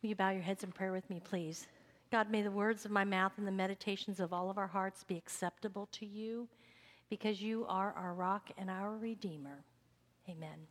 Will you bow your heads in prayer with me, please? God, may the words of my mouth and the meditations of all of our hearts be acceptable to you, because you are our rock and our Redeemer. Amen.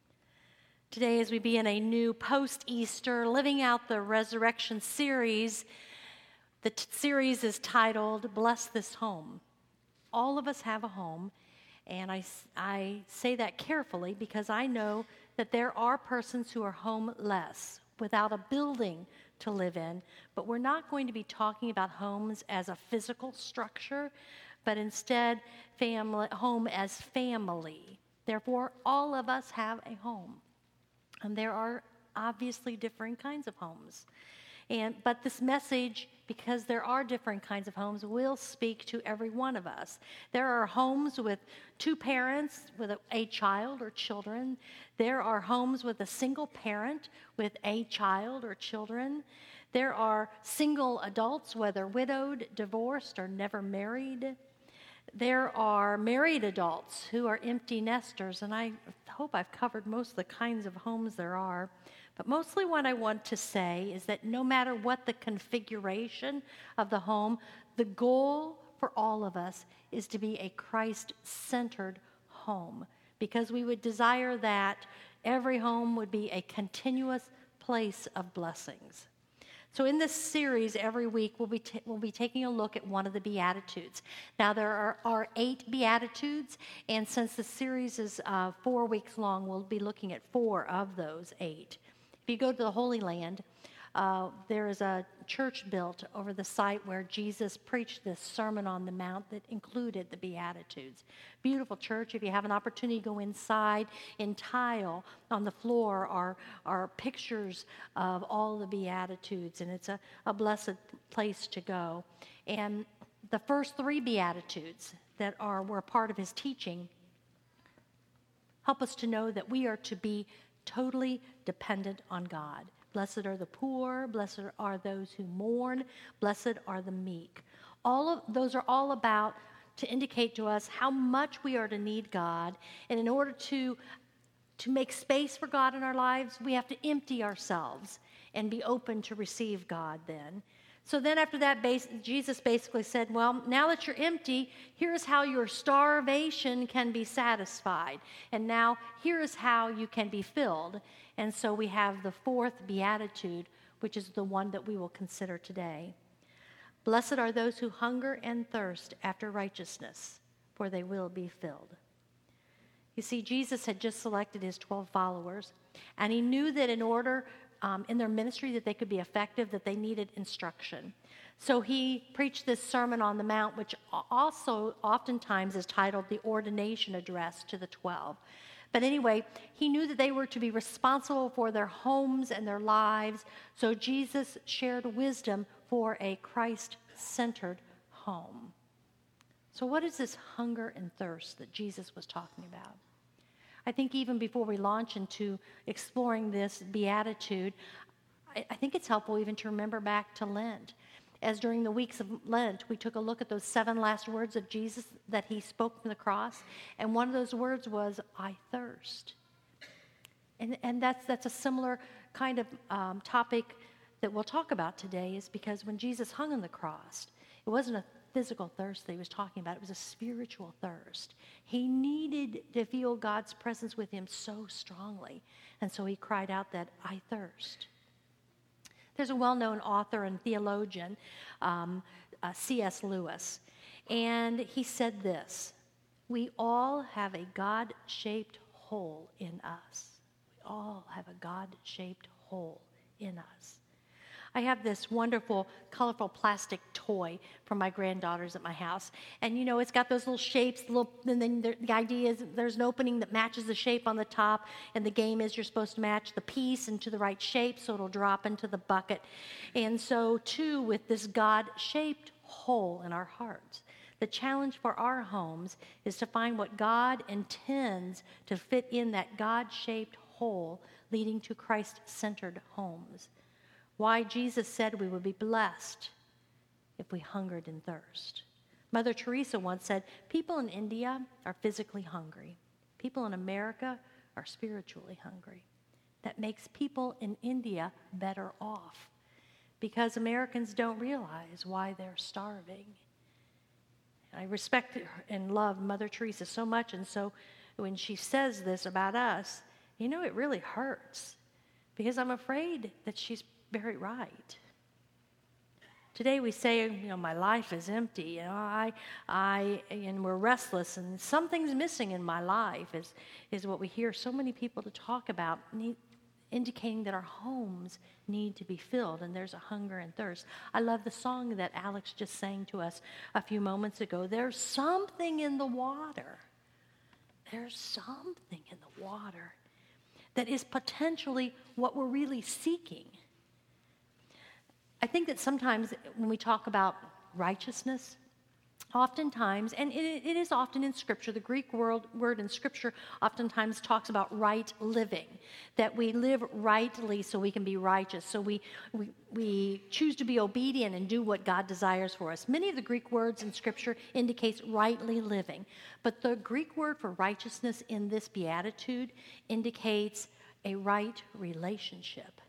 Today, as we begin a new post-Easter, living out the resurrection series, the series is titled, Bless This Home. All of us have a home, and I say that carefully because I know that there are persons who are homeless, without a building to live in, but we're not going to be talking about homes as a physical structure, but instead home as family. Therefore, all of us have a home. And there are obviously different kinds of homes. But this message, because there are different kinds of homes, will speak to every one of us. There are homes with two parents with a child or children. There are homes with a single parent with a child or children. There are single adults, whether widowed, divorced, or never married. There are married adults who are empty nesters, and I hope I've covered most of the kinds of homes there are. But mostly what I want to say is that no matter what the configuration of the home, the goal for all of us is to be a Christ-centered home, because we would desire that every home would be a continuous place of blessings. So in this series, every week, we'll be taking a look at one of the Beatitudes. Now, there are 8 Beatitudes, and since the series is 4 weeks long, we'll be looking at 4 of those 8. If you go to the Holy Land, there is a church built over the site where Jesus preached this Sermon on the Mount that included the Beatitudes. Beautiful church. If you have an opportunity to go inside, in tile on the floor are pictures of all the Beatitudes, and it's a blessed place to go. And the first 3 Beatitudes that were part of his teaching help us to know that we are to be totally dependent on God. Blessed are the poor, blessed are those who mourn, blessed are the meek. All of those are all about to indicate to us how much we are to need God. And in order to make space for God in our lives, we have to empty ourselves and be open to receive God then. So then after that, Jesus basically said, well, now that you're empty, here's how your starvation can be satisfied. And now here's how you can be filled. And so we have the 4th Beatitude, which is the one that we will consider today. Blessed are those who hunger and thirst after righteousness, for they will be filled. You see, Jesus had just selected his 12 followers, and he knew that in order in their ministry that they could be effective, that they needed instruction. So he preached this Sermon on the Mount, which also oftentimes is titled the Ordination Address to the 12. But anyway, he knew that they were to be responsible for their homes and their lives, so Jesus shared wisdom for a Christ-centered home. So what is this hunger and thirst that Jesus was talking about? I think even before we launch into exploring this beatitude, I think it's helpful even to remember back to Lent. As during the weeks of Lent, we took a look at those 7 last words of Jesus that he spoke from the cross, and one of those words was, I thirst. And that's a similar kind of topic that we'll talk about today, is because when Jesus hung on the cross, it wasn't a physical thirst that he was talking about. It was a spiritual thirst. He needed to feel God's presence with him so strongly. And so he cried out that, I thirst. There's a well-known author and theologian, C.S. Lewis, and he said this: we all have a God-shaped hole in us. We all have a God-shaped hole in us. I have this wonderful, colorful plastic toy for my granddaughters at my house. And, you know, it's got those little shapes, and then the idea is there's an opening that matches the shape on the top, and the game is you're supposed to match the piece into the right shape so it'll drop into the bucket. And so, too, with this God-shaped hole in our hearts, the challenge for our homes is to find what God intends to fit in that God-shaped hole, leading to Christ-centered homes. Why Jesus said we would be blessed if we hungered and thirst. Mother Teresa once said, people in India are physically hungry. People in America are spiritually hungry. that makes people in India better off, because Americans don't realize why they're starving. I respect and love Mother Teresa so much, and so when she says this about us, it really hurts, because I'm afraid that she's very right. Today we say, my life is empty, and we're restless, and something's missing in my life is what we hear so many people to talk about, indicating that our homes need to be filled, and there's a hunger and thirst. I love the song that Alex just sang to us a few moments ago. There's something in the water. There's something in the water that is potentially what we're really seeking. I think that sometimes when we talk about righteousness, oftentimes, and it is often in Scripture, the Greek word in Scripture oftentimes talks about right living, that we live rightly so we can be righteous, so we choose to be obedient and do what God desires for us. Many of the Greek words in Scripture indicates rightly living, but the Greek word for righteousness in this beatitude indicates a right relationship.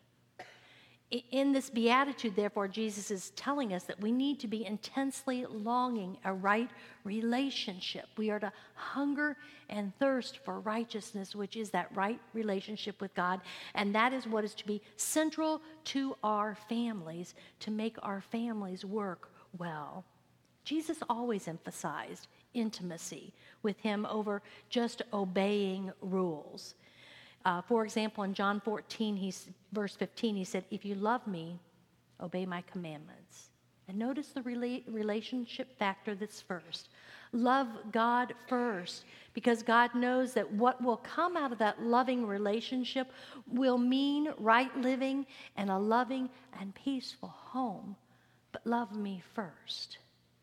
In this beatitude, therefore, Jesus is telling us that we need to be intensely longing a right relationship. We are to hunger and thirst for righteousness, which is that right relationship with God, and that is what is to be central to our families, to make our families work well. Jesus always emphasized intimacy with him over just obeying rules. For example, in John 14, verse 15, he said, "If you love me, obey my commandments." And notice the relationship factor that's first. Love God first, because God knows that what will come out of that loving relationship will mean right living and a loving and peaceful home. But love me first.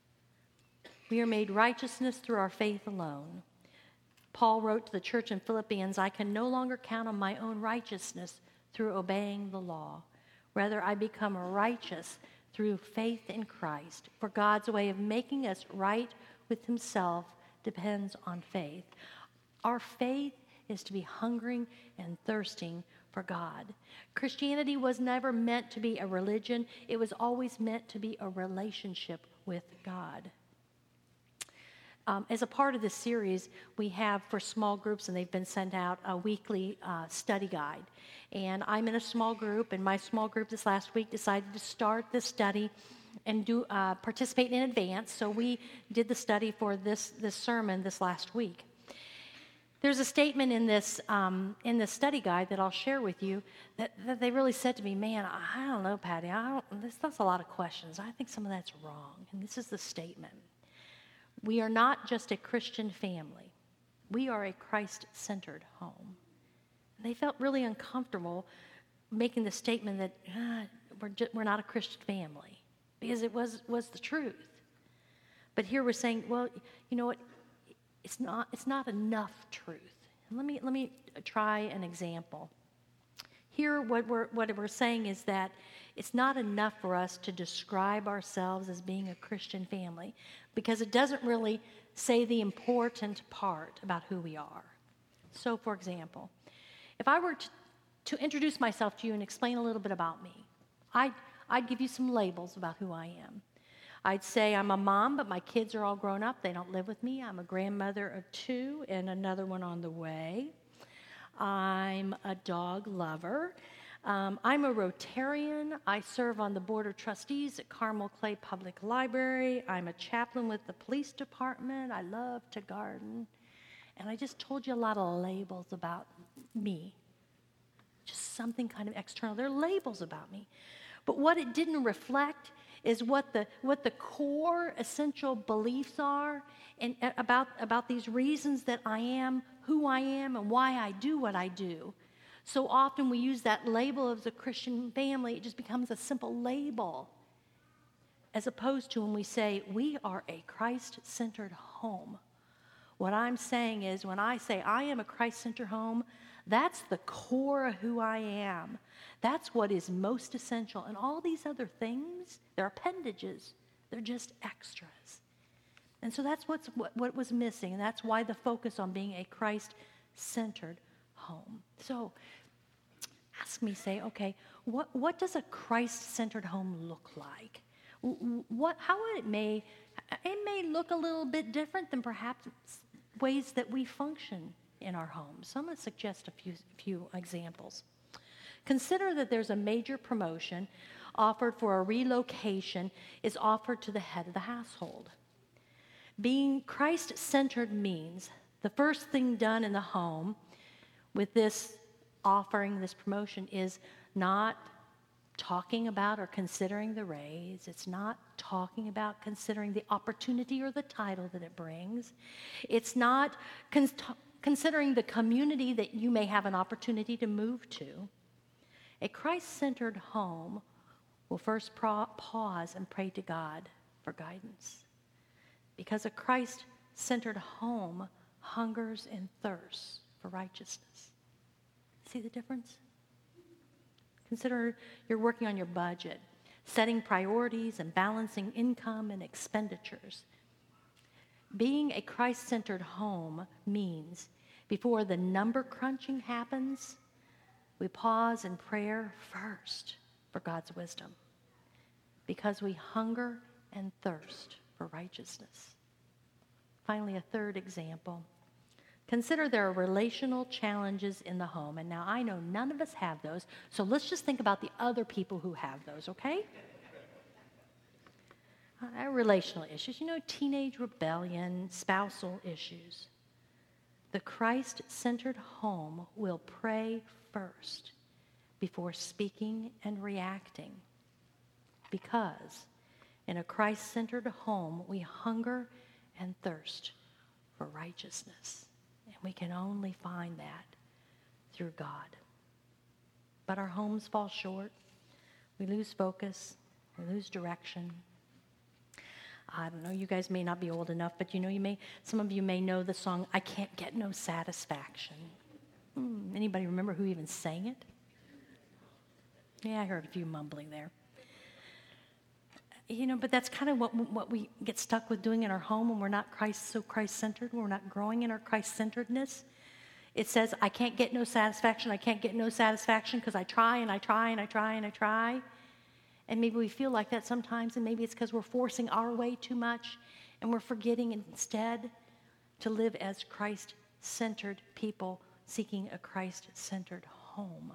We are made righteousness through our faith alone. Paul wrote to the church in Philippians, "I can no longer count on my own righteousness through obeying the law. Rather, I become righteous through faith in Christ. For God's way of making us right with himself depends on faith." Our faith is to be hungering and thirsting for God. Christianity was never meant to be a religion. It was always meant to be a relationship with God. As a part of this series, we have for small groups, and they've been sent out, a weekly study guide. And I'm in a small group, and my small group this last week decided to start this study and participate in advance. So we did the study for this sermon this last week. There's a statement in this study guide that I'll share with you that they really said to me, "Man, I don't know, Patty. That's a lot of questions. I think some of that's wrong." And this is the statement. We are not just a Christian family. We are a Christ-centered home. And they felt really uncomfortable making the statement that we're not a Christian family, because it was the truth. But here we're saying, well, you know what? It's not enough truth. And let me try an example. Here, what we're saying is that it's not enough for us to describe ourselves as being a Christian family, because it doesn't really say the important part about who we are. So, for example, if I were to introduce myself to you and explain a little bit about me, I'd give you some labels about who I am. I'd say I'm a mom, but my kids are all grown up. They don't live with me. I'm a grandmother of 2 and another one on the way. I'm a dog lover. I'm a Rotarian. I serve on the Board of Trustees at Carmel Clay Public Library. I'm a chaplain with the police department. I love to garden. And I just told you a lot of labels about me. Just something kind of external. They're labels about me. But what it didn't reflect is what the core essential beliefs are, and about these reasons that I am who I am and why I do what I do. So often we use that label of the Christian family. It just becomes a simple label, as opposed to when we say we are a Christ-centered home. What I'm saying is, when I say I am a Christ-centered home, that's the core of who I am. That's what is most essential. And all these other things, they're appendages. They're just extras. And so that's what was missing, and that's why the focus on being a Christ-centered home. So ask me, say, okay, what does a Christ-centered home look like? How would it may look a little bit different than perhaps ways that we function in our homes. So I'm going to suggest a few examples. Consider that there's a major promotion offered for a relocation is offered to the head of the household. Being Christ-centered means the first thing done in the home with this offering, this promotion, is not talking about or considering the raise. It's not talking about considering the opportunity or the title that it brings. It's not considering the community that you may have an opportunity to move to. A Christ-centered home will first pause and pray to God for guidance, because a Christ-centered home hungers and thirsts for righteousness. See the difference? Consider you're working on your budget, setting priorities and balancing income and expenditures. Being a Christ-centered home means before the number crunching happens, we pause in prayer first for God's wisdom, because we hunger and thirst for righteousness. Finally, a third example. Consider there are relational challenges in the home. And now I know none of us have those, so let's just think about the other people who have those, okay? Relational issues, teenage rebellion, spousal issues. The Christ-centered home will pray first before speaking and reacting, because in a Christ-centered home, we hunger and thirst for righteousness. And we can only find that through God. But our homes fall short. We lose focus. We lose direction. I don't know, you guys may not be old enough, but some of you may know the song, I Can't Get No Satisfaction. Anybody remember who even sang it? Yeah, I heard a few mumbling there. But that's kind of what we get stuck with doing in our home when we're not Christ-centered, when we're not growing in our Christ-centeredness. It says, I can't get no satisfaction, I can't get no satisfaction because I try and I try and I try and I try. And maybe we feel like that sometimes, and maybe it's because we're forcing our way too much and we're forgetting instead to live as Christ-centered people seeking a Christ-centered home.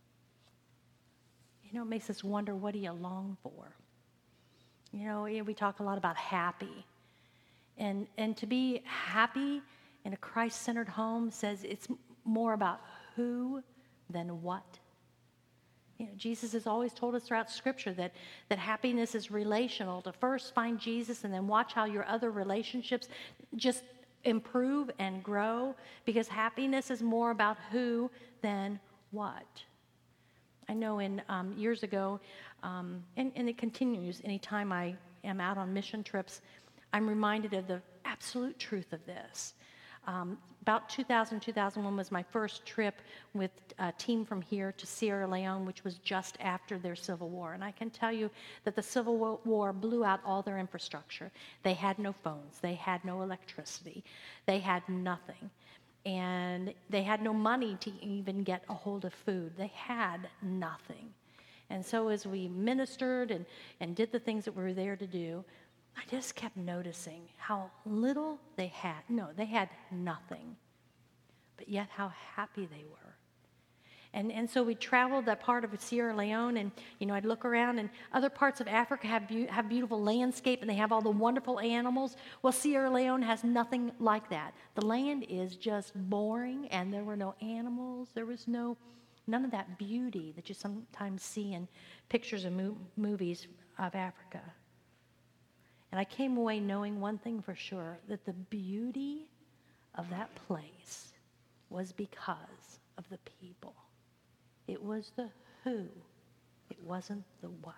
It makes us wonder, what do you long for? We talk a lot about happy. And to be happy in a Christ-centered home says it's more about who than what. Jesus has always told us throughout Scripture that happiness is relational. To first find Jesus and then watch how your other relationships just improve and grow, because happiness is more about who than what. I know years ago, and it continues anytime I am out on mission trips, I'm reminded of the absolute truth of this. About 2001 was my first trip with a team from here to Sierra Leone, which was just after their civil war. And I can tell you that the civil war blew out all their infrastructure. They had no phones. They had no electricity. They had nothing. And they had no money to even get a hold of food. They had nothing. And so as we ministered and did the things that we were there to do, I just kept noticing how little they had. No, they had nothing, but yet how happy they were. And so we traveled that part of Sierra Leone, and I'd look around, and other parts of Africa have beautiful landscape, and they have all the wonderful animals. Well, Sierra Leone has nothing like that. The land is just boring, and there were no animals. There was none of that beauty that you sometimes see in pictures and movies of Africa. And I came away knowing one thing for sure, that the beauty of that place was because of the people. It was the who. It wasn't the what.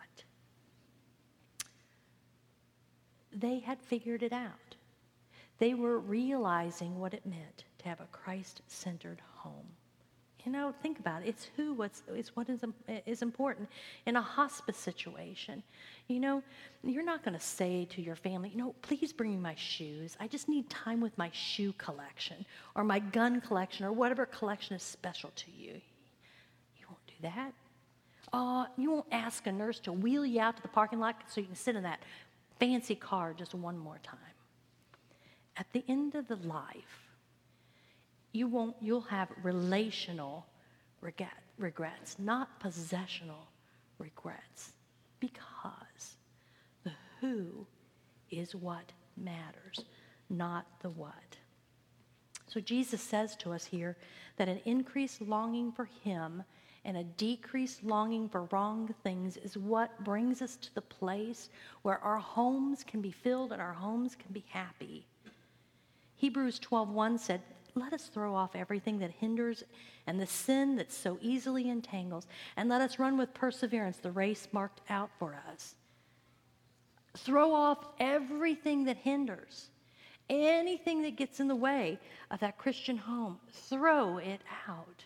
They had figured it out. They were realizing what it meant to have a Christ-centered home. Think about it. It's what is important. In a hospice situation, you're not going to say to your family, please bring me my shoes. I just need time with my shoe collection or my gun collection or whatever collection is special to you. You won't do that. You won't ask a nurse to wheel you out to the parking lot so you can sit in that fancy car just one more time. At the end of the life, you'll have relational regrets, not possessional regrets, because the who is what matters, not the what. So Jesus says to us here that an increased longing for him and a decreased longing for wrong things is what brings us to the place where our homes can be filled and our homes can be happy. Hebrews 12:1 said, let us throw off everything that hinders and the sin that so easily entangles, and let us run with perseverance the race marked out for us. Throw off everything that hinders, anything that gets in the way of that Christian home. Throw it out.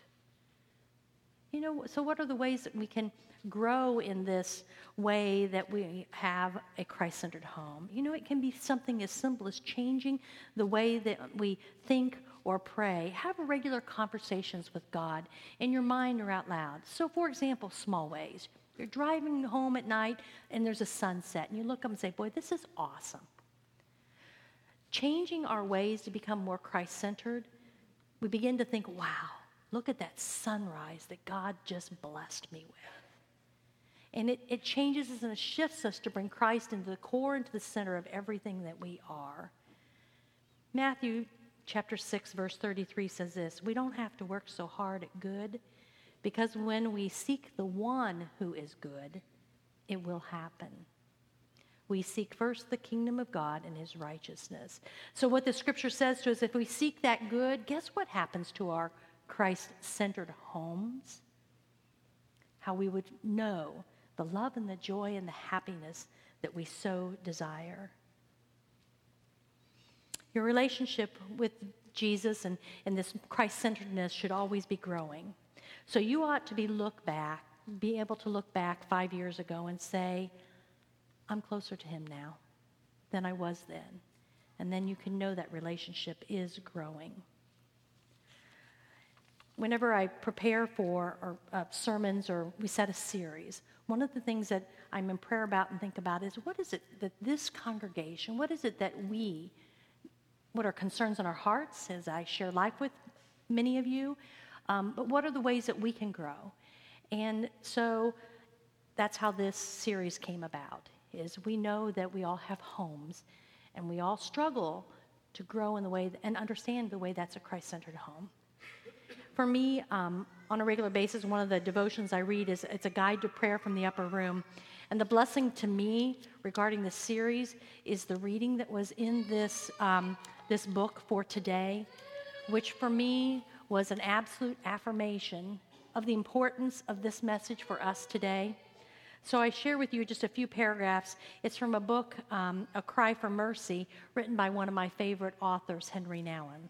So what are the ways that we can grow in this way that we have a Christ-centered home? It can be something as simple as changing the way that we think or pray. Have regular conversations with God in your mind or out loud. So, for example, small ways. You're driving home at night and there's a sunset, and you look up and say, boy, this is awesome. Changing our ways to become more Christ-centered, we begin to think, wow, look at that sunrise that God just blessed me with. And it changes us and it shifts us to bring Christ into the core, into the center of everything that we are. Matthew chapter 6, verse 33 says this, we don't have to work so hard at good, because when we seek the one who is good, it will happen. We seek first the kingdom of God and his righteousness. So what the scripture says to us, if we seek that good, guess what happens to our Christ-centered homes? How we would know the love and the joy and the happiness that we so desire. Your relationship with Jesus and this Christ-centeredness should always be growing. So you ought to be able to look back 5 years ago and say, I'm closer to him now than I was then. And then you can know that relationship is growing. Whenever I prepare for sermons or we set a series, one of the things that I'm in prayer about and think about is, what is it that this congregation, what is it that what are concerns in our hearts as I share life with many of you, but what are the ways that we can grow? And so that's how this series came about, is we know that we all have homes and we all struggle to grow in the way and understand the way that's a Christ-centered home. For me, on a regular basis, one of the devotions I read it's a guide to prayer from the upper room. And the blessing to me regarding this series is the reading that was in this book for today, which for me was an absolute affirmation of the importance of this message for us today. So I share with you just a few paragraphs. It's from a book, A Cry for Mercy, written by one of my favorite authors, Henry Nouwen.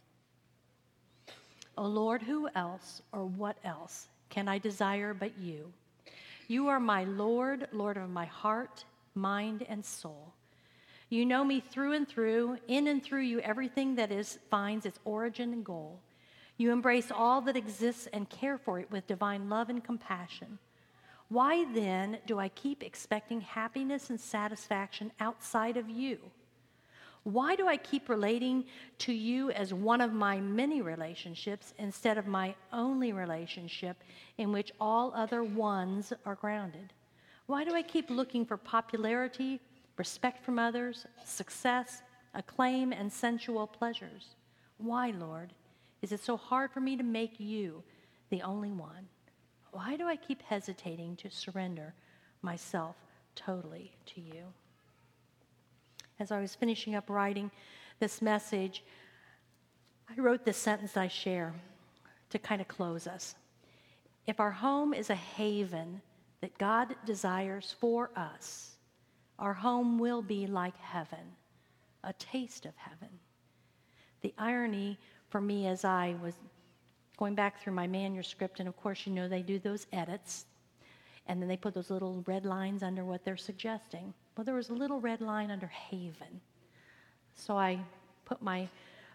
O Lord, who else or what else can I desire but you? You are my Lord, Lord of my heart, mind, and soul. You know me through and through. In and through you, everything that finds its origin and goal. You embrace all that exists and care for it with divine love and compassion. Why then do I keep expecting happiness and satisfaction outside of you? Why do I keep relating to you as one of my many relationships instead of my only relationship in which all other ones are grounded? Why do I keep looking for popularity, respect from others, success, acclaim, and sensual pleasures? Why, Lord, is it so hard for me to make you the only one? Why do I keep hesitating to surrender myself totally to you? As I was finishing up writing this message, I wrote this sentence I share to kind of close us. If our home is a haven that God desires for us, our home will be like heaven, a taste of heaven. The irony for me as I was going back through my manuscript, and of course, they do those edits, and then they put those little red lines under what they're suggesting. Well, there was a little red line under haven. So I put my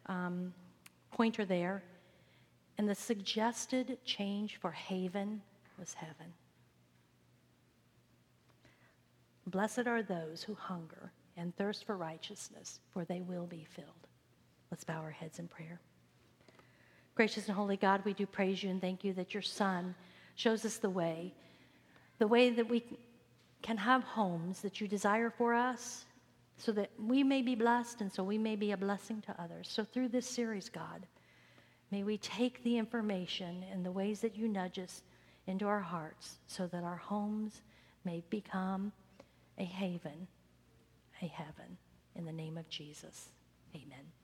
pointer there, and the suggested change for haven was heaven. Blessed are those who hunger and thirst for righteousness, for they will be filled. Let's bow our heads in prayer. Gracious and holy God, we do praise you and thank you that your Son shows us the way that we can have homes that you desire for us, so that we may be blessed and so we may be a blessing to others. So through this series, God, may we take the information and the ways that you nudge us into our hearts so that our homes may become a haven, a heaven. In the name of Jesus, amen.